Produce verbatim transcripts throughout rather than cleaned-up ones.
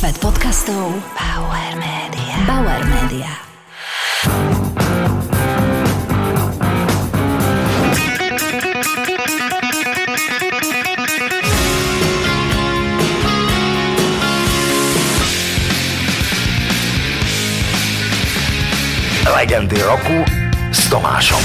Svet podcastov Bauer Media. Bauer Media. Legendy roku s Tomášom.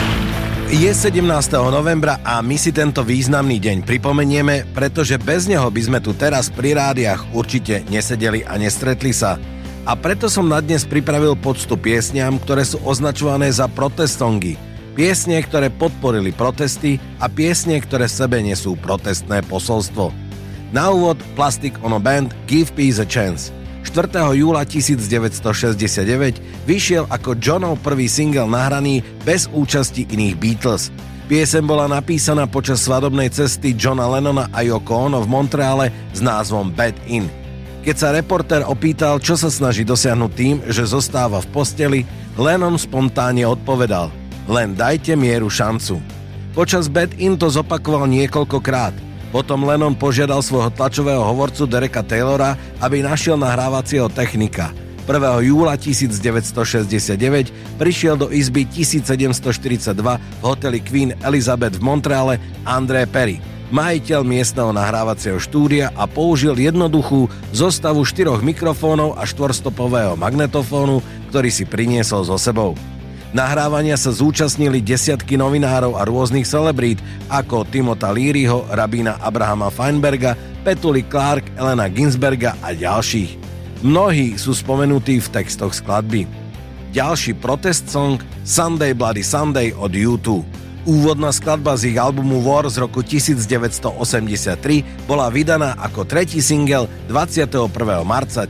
Je sedemnásteho novembra a my si tento významný deň pripomenieme, pretože bez neho by sme tu teraz pri rádiách určite nesedeli a nestretli sa. A preto som na dnes pripravil poctu piesňam, ktoré sú označované za protestongy. Piesne, ktoré podporili protesty a piesne, ktoré v sebe nesú protestné posolstvo. Na úvod Plastic Ono Band Give Peace a Chance. štvrtého júla devätnásťstošesťdesiatdeväť vyšiel ako Johnov prvý single nahraný bez účasti iných Beatles. Pieseň bola napísaná počas svadobnej cesty Johna Lennona a Yoko Ono v Montreale s názvom Bed In. Keď sa reportér opýtal, čo sa snaží dosiahnuť tým, že zostáva v posteli, Lennon spontánne odpovedal: len dajte mieru šancu. Počas Bed In to zopakoval niekoľkokrát. Potom Lennon požiadal svojho tlačového hovorcu Dereka Taylora, aby našiel nahrávacieho technika. prvého júla devätnásťstošesťdesiatdeväť prišiel do izby tisícsedemstoštyridsaťdva v hoteli Queen Elizabeth v Montreale André Perry, majiteľ miestneho nahrávacieho štúdia, a použil jednoduchú zostavu štyroch mikrofónov a štvorstopového magnetofónu, ktorý si priniesol so sebou. Nahrávania sa zúčastnili desiatky novinárov a rôznych celebrít ako Timotha Learyho, rabína Abrahama Feinberga, Petuli Clark, Elena Ginsberga a ďalších. Mnohí sú spomenutí v textoch skladby. Ďalší protest song Sunday Bloody Sunday od U dva. Úvodná skladba z ich albumu War z roku devätnásťstoosemdesiattri bola vydaná ako tretí single dvadsiateho prvého marca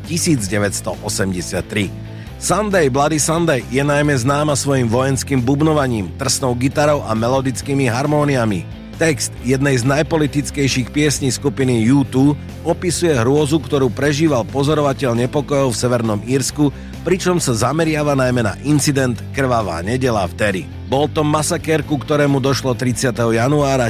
devätnásťstoosemdesiattri. Sunday Bloody Sunday je najmä známa svojim vojenským bubnovaním, trsnou gitarou a melodickými harmóniami. Text jednej z najpolitickejších piesní skupiny U dva opisuje hrôzu, ktorú prežíval pozorovateľ nepokojov v Severnom Írsku, pričom sa zameriava najmä na incident Krvavá nedeľa v Derry. Bol to masakér, ku ktorému došlo tridsiateho januára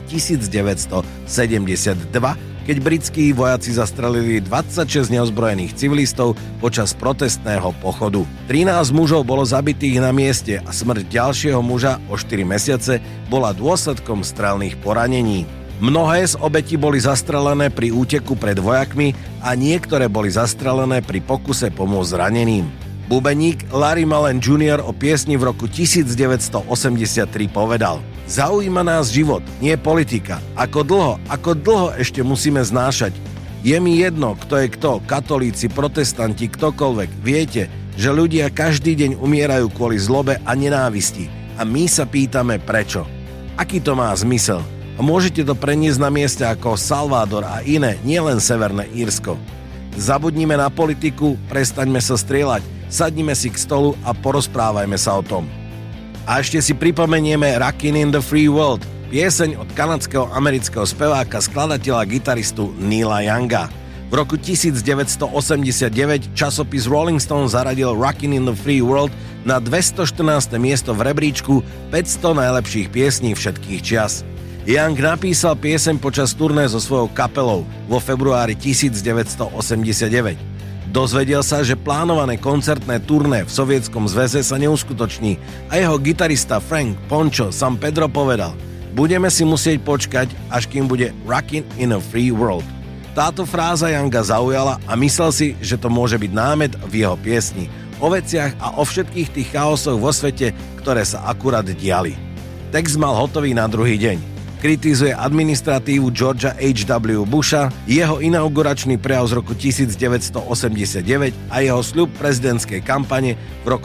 devätnásťstosedemdesiatdva, keď britskí vojaci zastrelili dvadsaťšesť neozbrojených civilistov počas protestného pochodu. trinásť mužov bolo zabitých na mieste a smrť ďalšieho muža o štyri mesiace bola dôsledkom strelných poranení. Mnohé z obetí boli zastrelené pri úteku pred vojakmi a niektoré boli zastrelené pri pokuse pomôcť zraneným. Bubeník Larry Mullen junior o piesni v roku devätnásťstoosemdesiattri povedal: zaujíma nás život, nie politika. Ako dlho, ako dlho ešte musíme znášať? Je mi jedno, kto je kto, katolíci, protestanti, ktokoľvek. Viete, že ľudia každý deň umierajú kvôli zlobe a nenávisti. A my sa pýtame prečo. Aký to má zmysel? A môžete to preniesť na mieste ako Salvador a iné, nielen Severné Írsko. Zabudnime na politiku, prestaňme sa strieľať, sadnime si k stolu a porozprávajme sa o tom. A ešte si pripomenieme Rockin' in the Free World, pieseň od kanadského amerického speváka, skladateľa, gitaristu Neila Younga. V roku devätnásťstoosemdesiatdeväť časopis Rolling Stone zaradil Rockin' in the Free World na dvestoštrnáste miesto v rebríčku päťsto najlepších piesní všetkých čias. Young napísal pieseň počas turné so svojou kapelou vo februári devätnásťstoosemdesiatdeväť. Dozvedel sa, že plánované koncertné turné v Sovietskom zväze sa neuskutoční a jeho gitarista Frank Poncho San Pedro povedal: budeme si musieť počkať, až kým bude Rockin' in a Free World. Táto fráza Younga zaujala a myslel si, že to môže byť námet v jeho piesni o veciach a o všetkých tých chaosoch vo svete, ktoré sa akurát diali. Text mal hotový na druhý deň. Kritizuje administratívu Georgia há vé Busha, jeho inauguračný prejav z roku devätnásťstoosemdesiatdeväť a jeho sľub prezidentskej kampane v roku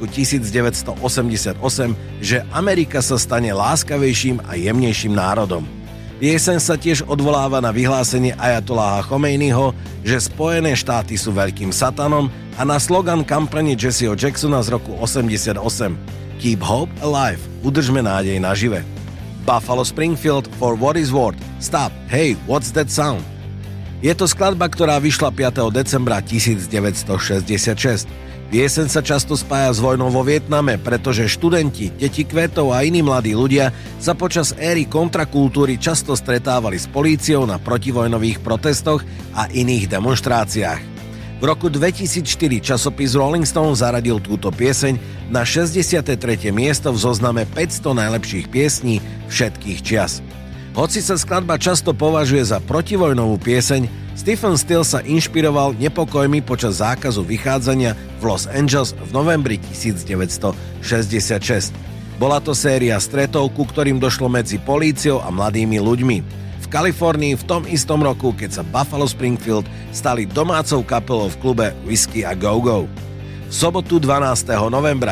devätnásťstoosemdesiatosem, že Amerika sa stane láskavejším a jemnejším národom. Pieseň sa tiež odvoláva na vyhlásenie ajatolláha Chomejnyho, že Spojené štáty sú veľkým satanom, a na slogan kampane Jesseho Jacksona z roku osemdesiatosem: Keep hope alive, udržme nádej nažive. Buffalo Springfield For What Is Worth, Stop, Hey, What's That Sound? Je to skladba, ktorá vyšla piateho decembra devätnásťstošesťdesiatšesť. Pieseň sa často spája s vojnou vo Vietname, pretože študenti, deti kvetov a iní mladí ľudia sa počas éry kontrakultúry často stretávali s políciou na protivojnových protestoch a iných demonštráciách. V roku dvetisícštyri časopis Rolling Stone zaradil túto pieseň na šesťdesiate tretie miesto v zozname päťsto najlepších piesní všetkých čias. Hoci sa skladba často považuje za protivojnovú pieseň, Stephen Stills sa inšpiroval nepokojmi počas zákazu vychádzania v Los Angeles v novembri devätnásťstošesťdesiatšesť. Bola to séria stretov, ku ktorým došlo medzi políciou a mladými ľuďmi. V Kalifornii v tom istom roku, keď sa Buffalo Springfield stali domácou kapelou v klube Whiskey a Go-Go. V sobotu dvanásteho novembra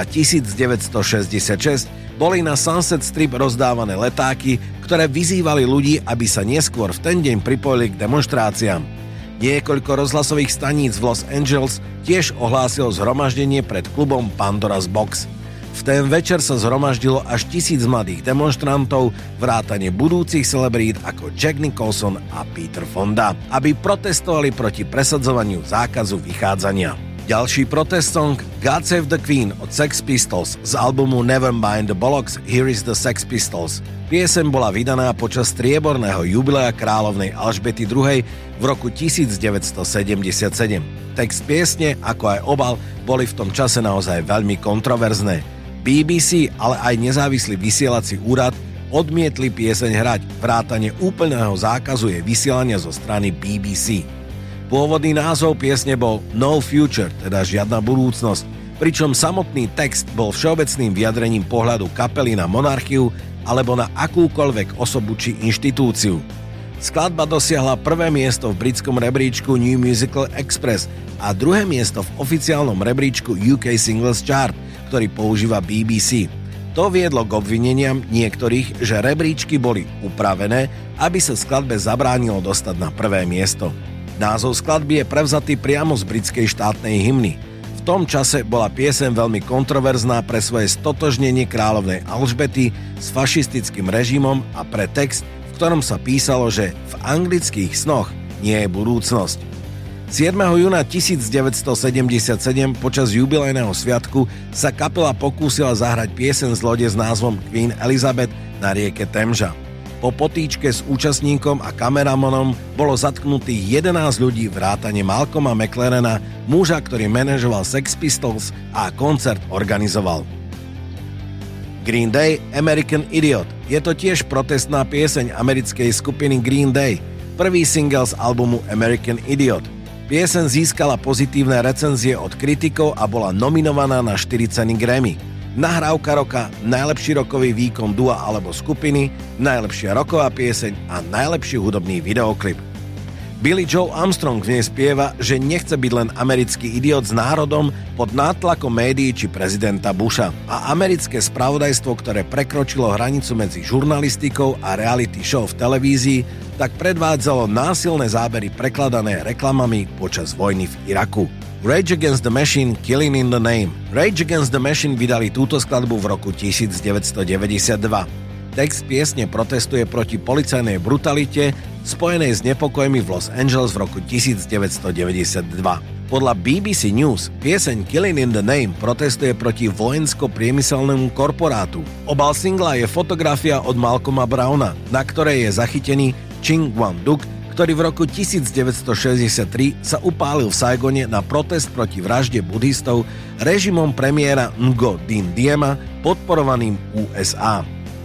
devätnásťstošesťdesiatšesť boli na Sunset Strip rozdávané letáky, ktoré vyzývali ľudí, aby sa neskôr v ten deň pripojili k demonštráciám. Niekoľko rozhlasových staníc v Los Angeles tiež ohlásilo zhromaždenie pred klubom Pandora's Box. V ten večer sa zhromaždilo až tisíc mladých demonštrantov, vrátane budúcich celebrít ako Jack Nicholson a Peter Fonda, aby protestovali proti presadzovaniu zákazu vychádzania. Ďalší protest song God Save the Queen od Sex Pistols z albumu Nevermind the Bollocks Here is the Sex Pistols. Pieseň bola vydaná počas strieborného jubilea kráľovnej Alžbety druhej. v roku devätnásťstosedemdesiatsedem. Text piesne, ako aj obal, boli v tom čase naozaj veľmi kontroverzné. bé bé cé, ale aj nezávislý vysielací úrad odmietli pieseň hrať, vrátane úplného zákazu jej vysielania zo strany bé bé cé. Pôvodný názov piesne bol No Future, teda žiadna budúcnosť, pričom samotný text bol všeobecným vyjadrením pohľadu kapely na monarchiu alebo na akúkoľvek osobu či inštitúciu. Skladba dosiahla prvé miesto v britskom rebríčku New Musical Express a druhé miesto v oficiálnom rebríčku ú ká Singles Chart, ktorý používa bé bé cé. To viedlo k obvineniam niektorých, že rebríčky boli upravené, aby sa skladbe zabránilo dostať na prvé miesto. Názov skladby je prevzatý priamo z britskej štátnej hymny. V tom čase bola pieseň veľmi kontroverzná pre svoje stotožnenie kráľovnej Alžbety s fašistickým režimom a pre text, v ktorom sa písalo, že v anglických snoch nie je budúcnosť. siedmeho júna devätnásťstosedemdesiatsedem počas jubilejného sviatku sa kapela pokúsila zahrať pieseň z lode s názvom Queen Elizabeth na rieke Temža. Po potýčke s účastníkom a kameramanom bolo zatknutých jedenásť ľudí vrátane Malcolma McLarena, muža, ktorý manažoval Sex Pistols a koncert organizoval. Green Day, American Idiot. Je to tiež protestná pieseň americkej skupiny Green Day, prvý single z albumu American Idiot. Pieseň získala pozitívne recenzie od kritikov a bola nominovaná na štyri ceny Grammy. Nahrávka roka, najlepší rokový výkon dua alebo skupiny, najlepšia roková pieseň a najlepší hudobný videoklip. Billy Joe Armstrong v nej spieva, že nechce byť len americký idiot s národom pod nátlakom médií či prezidenta Busha. A americké spravodajstvo, ktoré prekročilo hranicu medzi žurnalistikou a reality show v televízii, tak predvádzalo násilné zábery prekladané reklamami počas vojny v Iraku. Rage Against the Machine, Killing in the Name. Rage Against the Machine vydali túto skladbu v roku devätnásťstodeväťdesiatdva. Text piesne protestuje proti policajnej brutalite spojenej s nepokojmi v Los Angeles v roku devätnásťstodeväťdesiatdva. Podľa bé bé cé News pieseň Killing in the Name protestuje proti vojensko-priemyselnému korporátu. Obal singla je fotografia od Malcolma Browna, na ktorej je zachytený Ching Won-duk, ktorý v roku devätnásťstošesťdesiattri sa upálil v Saigone na protest proti vražde buddhistov režimom premiéra Ngo Dinh Diema podporovaným ú es á.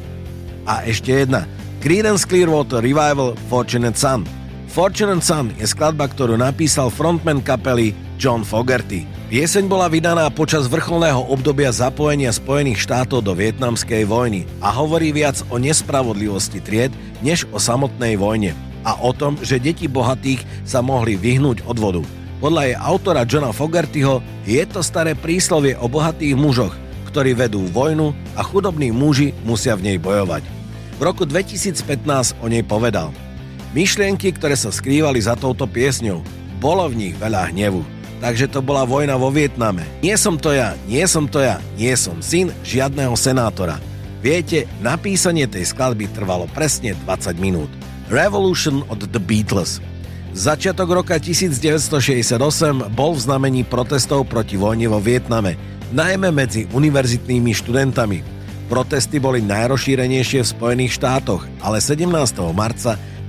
A ešte jedna. Creedence Clearwater Revival Fortunate Son. Fortunate Son je skladba, ktorú napísal frontman kapely John Fogerty. Pieseň bola vydaná počas vrcholného obdobia zapojenia Spojených štátov do vietnamskej vojny a hovorí viac o nespravodlivosti tried, než o samotnej vojne. A o tom, že deti bohatých sa mohli vyhnúť od vodu. Podľa jej autora Johna Fogertyho je to staré príslovie o bohatých mužoch, ktorí vedú vojnu a chudobní muži musia v nej bojovať. V roku dvetisícpätnásť o nej povedal: myšlienky, ktoré sa skrývali za touto piesňou, bolo v nich veľa hnevu. Takže to bola vojna vo Vietname. Nie som to ja, nie som to ja, nie som syn žiadneho senátora. Viete, napísanie tej skladby trvalo presne dvadsať minút. Revolution od The Beatles. Začiatok roka devätnásťstošesťdesiatosem bol v znamení protestov proti vojne vo Vietname, najmä medzi univerzitnými študentami. Protesty boli najrozšírenejšie v Spojených štátoch, ale sedemnásteho marca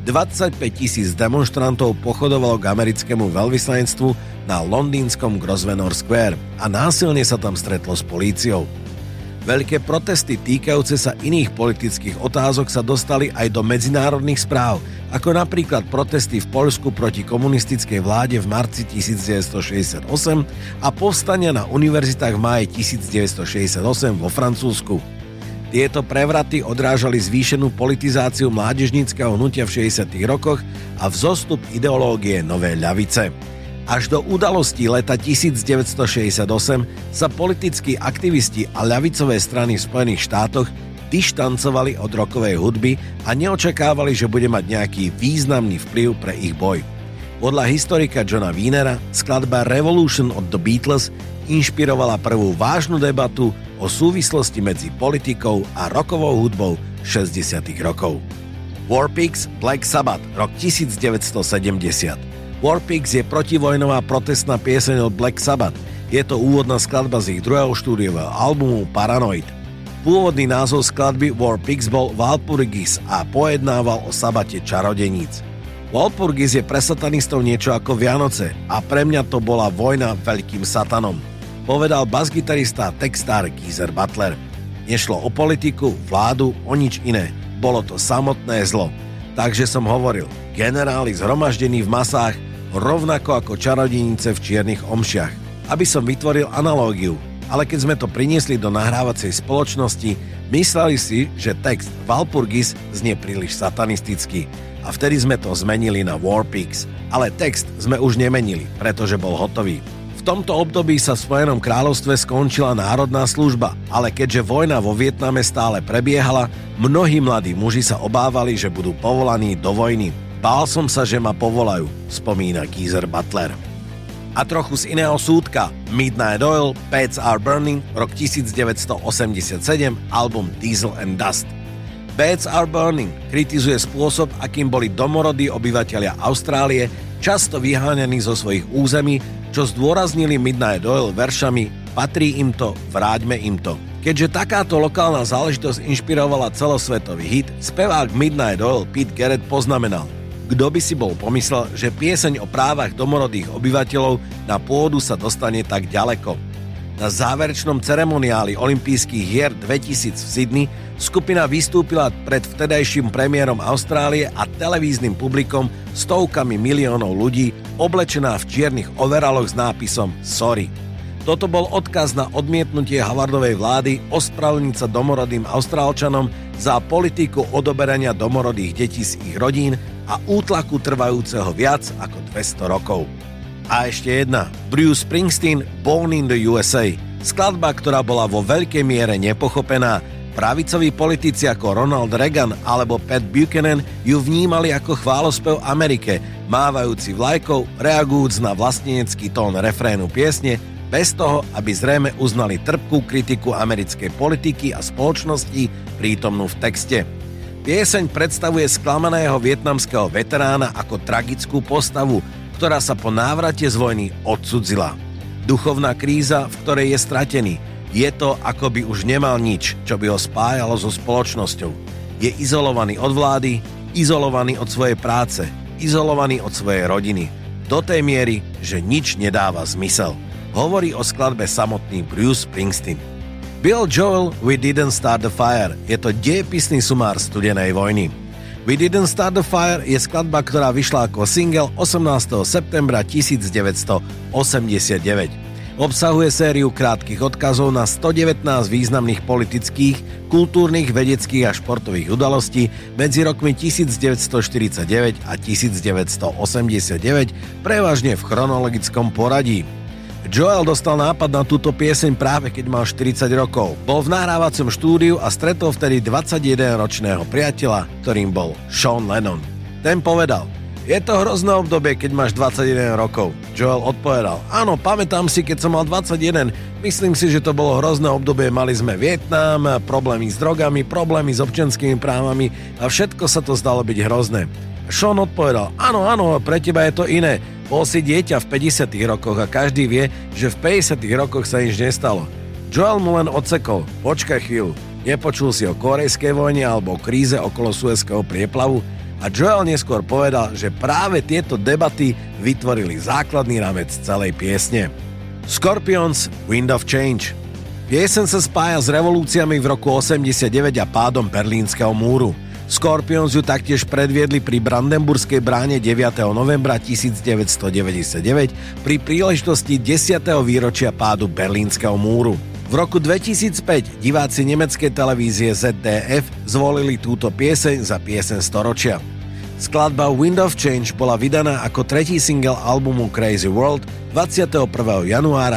dvadsaťpäť tisíc demonstrantov pochodovalo k americkému veľvyslanectvu na londýnskom Grosvenor Square a násilne sa tam stretlo s políciou. Veľké protesty týkajúce sa iných politických otázok sa dostali aj do medzinárodných správ, ako napríklad protesty v Poľsku proti komunistickej vláde v marci devätnásťstošesťdesiatosem a povstania na univerzitách v máji devätnásťstošesťdesiatosem vo Francúzsku. Tieto prevraty odrážali zvýšenú politizáciu mládežníckeho hnutia v šesťdesiatych rokoch a vzostup ideológie novej ľavice. Až do udalostí leta devätnásťstošesťdesiatosem sa politickí aktivisti a ľavicové strany v Spojených štátoch dištancovali od rockovej hudby a neočakávali, že bude mať nejaký významný vplyv pre ich boj. Podľa historika Johna Wienera skladba Revolution od The Beatles inšpirovala prvú vážnu debatu o súvislosti medzi politikou a rockovou hudbou šesťdesiatych rokov. War Pigs, Black Sabbath, rok devätnásťstosedemdesiat. War Pigs je protivojnová protestná pieseň od Black Sabbath. Je to úvodná skladba z ich druhého štúdiového albumu Paranoid. Pôvodný názov skladby War Pigs bol Walpurgis a pojednával o sabate čarodeníc. Walpurgis je pre satanistov niečo ako Vianoce a pre mňa to bola vojna veľkým satanom, povedal basgitarista a textár Geezer Butler. Nešlo o politiku, vládu, o nič iné. Bolo to samotné zlo. Takže som hovoril, generáli zhromaždení v masách, rovnako ako čarodejnice v čiernych omšiach. Aby som vytvoril analógiu, ale keď sme to priniesli do nahrávacej spoločnosti, mysleli si, že text Walpurgis znie príliš satanisticky a vtedy sme to zmenili na War Pigs, ale text sme už nemenili, pretože bol hotový. V tomto období sa v Spojenom kráľovstve skončila národná služba, ale keďže vojna vo Vietname stále prebiehala, mnohí mladí muži sa obávali, že budú povolaní do vojny. Bál som sa, že ma povolajú, spomína Geezer Butler. A trochu z iného súdka, Midnight Oil, Beds Are Burning, rok devätnásťstoosemdesiatsedem, album Diesel and Dust. Beds Are Burning kritizuje spôsob, akým boli domorodí obyvatelia Austrálie často vyháňaní zo svojich území, čo zdôraznili Midnight Oil veršami Patrí im to, vráťme im to. Keďže takáto lokálna záležitosť inšpirovala celosvetový hit, spevák Midnight Oil Pete Garrett poznamenal: kto by si bol pomyslel, že pieseň o právach domorodých obyvateľov na pôdu sa dostane tak ďaleko. Na záverečnom ceremoniáli olympijských hier dvetisíc v Sydney skupina vystúpila pred vtedajším premiérom Austrálie a televíznym publikom stovkami miliónov ľudí oblečená v čiernych overaloch s nápisom Sorry. Toto bol odkaz na odmietnutie Howardovej vlády ospravedlniť sa domorodým Austrálčanom za politiku odoberania domorodých detí z ich rodín a útlaku trvajúceho viac ako dvesto rokov. A ešte jedna, Bruce Springsteen, Born in the U S A, skladba, ktorá bola vo veľkej miere nepochopená. Pravicoví politici ako Ronald Reagan alebo Pat Buchanan ju vnímali ako chválospev Amerike, mávajúci vlajkou, reagujúc na vlastenecký tón refrénu piesne, bez toho, aby zrejme uznali trpkú kritiku americkej politiky a spoločnosti prítomnú v texte. Pieseň predstavuje sklamaného vietnamského veterána ako tragickú postavu, ktorá sa po návrate z vojny odcudzila. Duchovná kríza, v ktorej je stratený. Je to, ako by už nemal nič, čo by ho spájalo so spoločnosťou. Je izolovaný od vlády, izolovaný od svojej práce, izolovaný od svojej rodiny. Do tej miery, že nič nedáva zmysel. Hovorí o skladbe samotný Bruce Springsteen. Bill Joel, We Didn't Start the Fire, je to dejepisný sumár studenej vojny. We Didn't Start the Fire je skladba, ktorá vyšla ako single osemnásteho septembra devätnásťstoosemdesiatdeväť. Obsahuje sériu krátkych odkazov na stodevätnásť významných politických, kultúrnych, vedeckých a športových udalostí medzi rokmi devätnásťstoštyridsaťdeväť a devätnásťstoosemdesiatdeväť, prevažne v chronologickom poradí. Joel dostal nápad na túto pieseň práve keď mal štyridsať rokov. Bol v nahrávacom štúdiu a stretol vtedy dvadsaťjedenročného priateľa, ktorým bol Sean Lennon. Ten povedal: je to hrozné obdobie, keď máš dvadsaťjeden rokov. Joel odpovedal: áno, pamätám si, keď som mal dvadsaťjeden. Myslím si, že to bolo hrozné obdobie. Mali sme Vietnam, problémy s drogami, problémy s občianskými právami a všetko sa to zdalo byť hrozné. Sean odpovedal: áno, áno, pre teba je to iné. Bol si dieťa v päťdesiatych rokoch a každý vie, že v päťdesiatych rokoch sa nič nestalo. Joel mu len odsekol: počkaj chvíľu, nepočul si o korejskej vojne alebo o kríze okolo Suezského prieplavu? a Joel neskôr povedal, že práve tieto debaty vytvorili základný rámec celej piesne. Scorpions Wind of Change. Pieseň sa spája s revolúciami v roku osemdesiatdeväť a pádom Berlínskeho múru. Scorpions ju taktiež predviedli pri Brandenburskej bráne deviateho novembra tisícdeväťstodeväťdesiatdeväť pri príležitosti desiateho výročia pádu Berlínskeho múru. V roku dvetisícpäť diváci nemeckej televízie zet dé ef zvolili túto pieseň za pieseň storočia. Skladba Wind of Change bola vydaná ako tretí single albumu Crazy World dvadsiateho prvého januára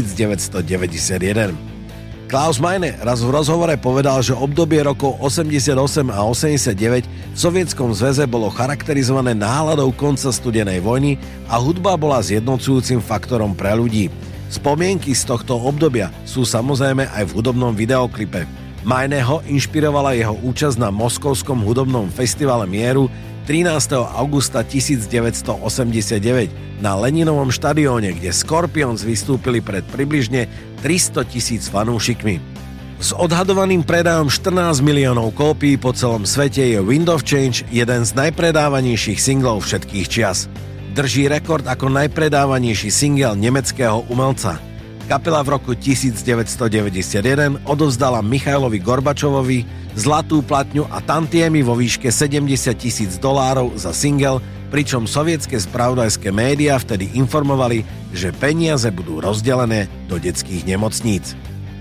tisícdeväťstodeväťdesiatjeden. Klaus Meine raz v rozhovore povedal, že obdobie rokov osemdesiatosem a osemdesiatdeväť v Sovietskom zväze bolo charakterizované náladou konca studenej vojny a hudba bola zjednocujúcim faktorom pre ľudí. Spomienky z tohto obdobia sú samozrejme aj v hudobnom videoklipe. Meineho inšpirovala jeho účasť na Moskovskom hudobnom festivale mieru trinásteho augusta tisícdeväťstoosemdesiatdeväť na Leninovom štadióne, kde Scorpions vystúpili pred približne tristotisíc fanúšikmi. S odhadovaným predajom štrnásť miliónov kópií po celom svete je Wind of Change jeden z najpredávanejších singlov všetkých čias. Drží rekord ako najpredávanejší single nemeckého umelca. Kapela v roku devätnásťstodeväťdesiatjeden odovzdala Michailovi Gorbačovovi zlatú platňu a tantiemy vo výške sedemdesiat tisíc dolárov za single, pričom sovietske spravodajské médiá vtedy informovali, že peniaze budú rozdelené do detských nemocníc.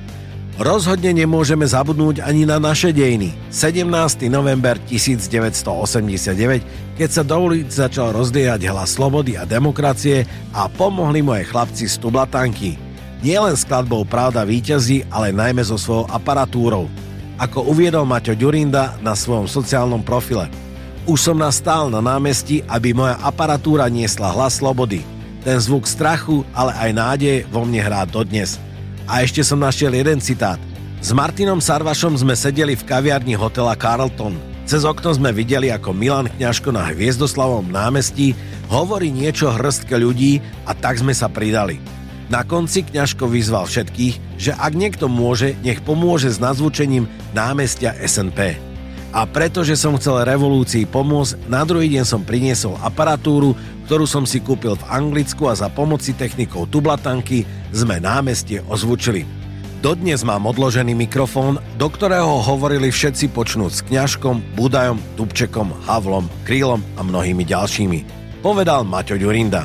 Rozhodne nemôžeme zabudnúť ani na naše dejiny. sedemnásteho november tisícdeväťstoosemdesiatdeväť, keď sa do ulic začal rozliehať hlas slobody a demokracie a pomohli moje chlapci z Tublatanky. Nielen skladbou Pravda víťazí, ale najmä so svojou aparatúrou. Ako uviedol Maťo Ďurinda na svojom sociálnom profile. Už som nastál na námestí, aby moja aparatúra niesla hlas slobody. Ten zvuk strachu, ale aj nádeje vo mne hrá dodnes. A ešte som našiel jeden citát. S Martinom Sarvašom sme sedeli v kaviarni hotela Carlton. Cez okno sme videli, ako Milan Kňažko na Hviezdoslavovom námestí hovorí niečo hrstke ľudí a tak sme sa pridali. Na konci Kňažko vyzval všetkých, že ak niekto môže, nech pomôže s nazvučením námestia es en pé. A pretože som chcel revolúcii pomôcť, na druhý deň som priniesol aparatúru, ktorú som si kúpil v Anglicku a za pomoci technikov Tublatanky sme námestie ozvučili. Dodnes mám odložený mikrofón, do ktorého hovorili všetci počnúť s Kňažkom, Budajom, Dubčekom, Havlom, Krýlom a mnohými ďalšími. Povedal Maťo Ďurinda.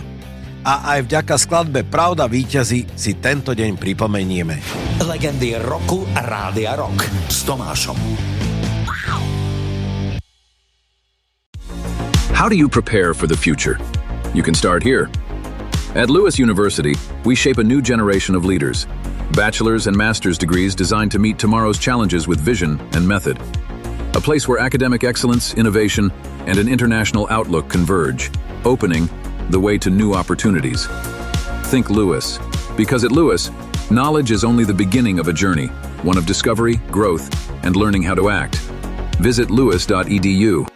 A aj vďaka skladbe Pravda víťazí si tento deň pripomenieme. Legendy roku a Rádia Rock s Tomášom. How do you prepare for the future? You can start here. At Lewis University, we shape a new generation of leaders. Bachelor's and master's degrees designed to meet tomorrow's challenges with vision and method. A place where academic excellence, innovation, and an international outlook converge, opening the way to new opportunities. Think Lewis. Because at Lewis, knowledge is only the beginning of a journey, one of discovery, growth, and learning how to act. Visit lewis dot e d u.